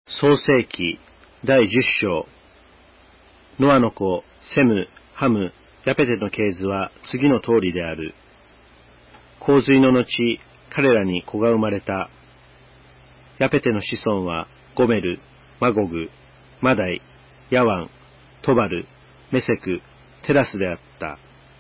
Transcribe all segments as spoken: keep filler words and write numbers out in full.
創世記第十章。ノアの子、セム、ハム、ヤペテの系図は次の通りである。洪水の後、彼らに子が生まれた。ヤペテの子孫は、ゴメル、マゴグ、マダイ、ヤワン、トバル、メセク、テラスであった。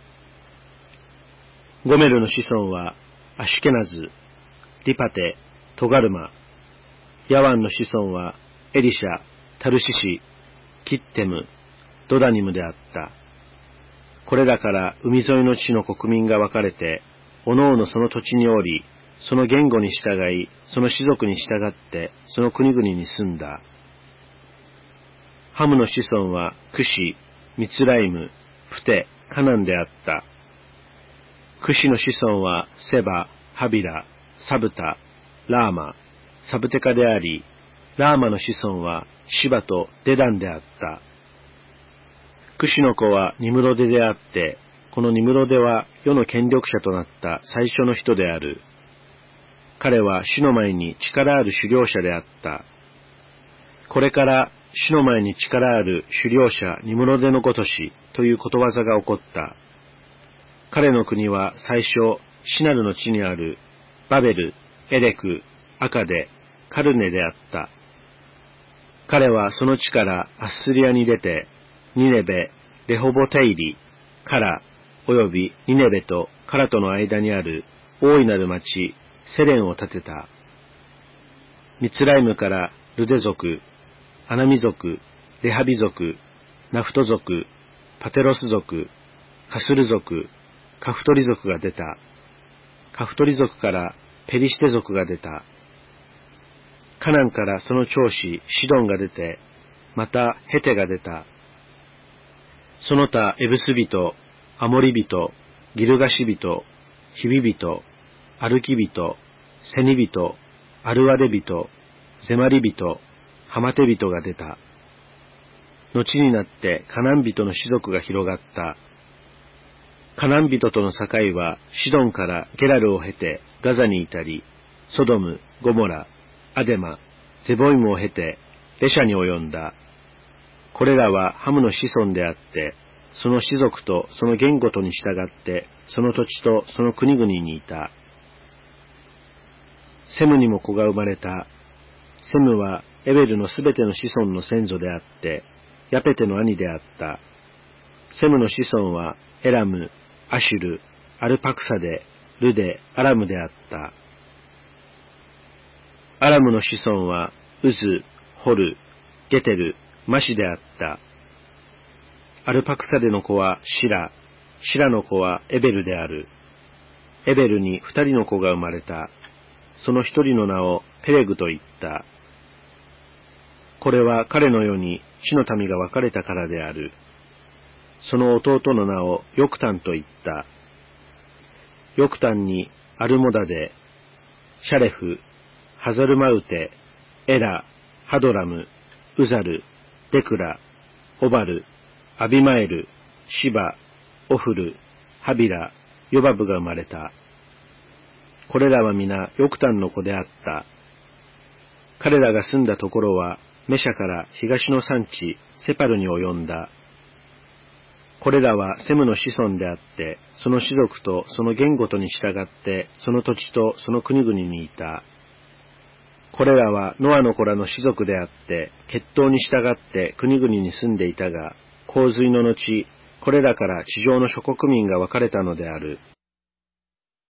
ゴメルの子孫は、アシュケナズ、リパテ、トガルマ、ヤワンの子孫は、エリシャ、タルシシ、キッテム、ドダニムであった。これらから海沿いの地の国民が分かれて、おのおのその土地におり、その言語に従い、その種族に従って、その国々に住んだ。ハムの子孫は、クシ、ミツライム、プテ、カナンであった。クシの子孫は、セバ、ハビラ、サブタ、ラーマ、サブテカであり、ラーマの子孫はシバとデダンであった。クシの子はニムロデであって、このニムロデは世の権力者となった最初の人である。彼は主の前に力ある狩猟者であった。これから主の前に力ある狩猟者ニムロデのごとしということわざが起こった。彼の国は最初、シナルの地にあるバベル、エレク、アカデ、カルネであった。彼はその地からアッスリアに出て、ニネベ、レホボテイリ、カラ、およびニネベとカラとの間にある大いなる町、セレンを建てた。ミツライムからルデ族、アナミ族、レハビ族、ナフト族、パテロス族、カスル族、カフトリ族が出た。カフトリ族からペリシテ族が出た。カナンからその長子シドンが出て、またヘテが出た。その他エブス人、アモリ人、ギルガシ人、ヒビ人、アルキ人、セニ人、アルワデ人、ゼマリ人、ハマテ人が出た。後になってカナン人の種族が広がった。カナン人との境はシドンからゲラルを経てガザに至り、ソドム、ゴモラ、アデマ、ゼボイムを経てレシャに及んだ。これらはハムの子孫であって、その氏族とその言語とに従って、その土地とその国々にいた。セムにも子が生まれた。セムはエベルのすべての子孫の先祖であって、ヤペテの兄であった。セムの子孫はエラム、アシュル、アルパクサデ、ルデ、アラムであった。アラムの子孫はウズ、ホル、ゲテル、マシであった。アルパクサデの子はシラ、シラの子はエベルである。エベルに二人の子が生まれた。その一人の名をペレグと言った。これは彼の世に地の民が分かれたからである。その弟の名をヨクタンと言った。ヨクタンにアルモダデ、シャレフ、ハザルマウテ、エラ、ハドラム、ウザル、デクラ、オバル、アビマエル、シバ、オフル、ハビラ、ヨバブが生まれた。これらは皆ヨクタンの子であった。彼らが住んだところはメシャから東の山地セパルに及んだ。これらはセムの子孫であって、その種族とその言語とに従って、その土地とその国々にいた。これらはノアの子らの種族であって、血統に従って国々に住んでいたが、洪水の後、これらから地上の諸国民が分かれたのである。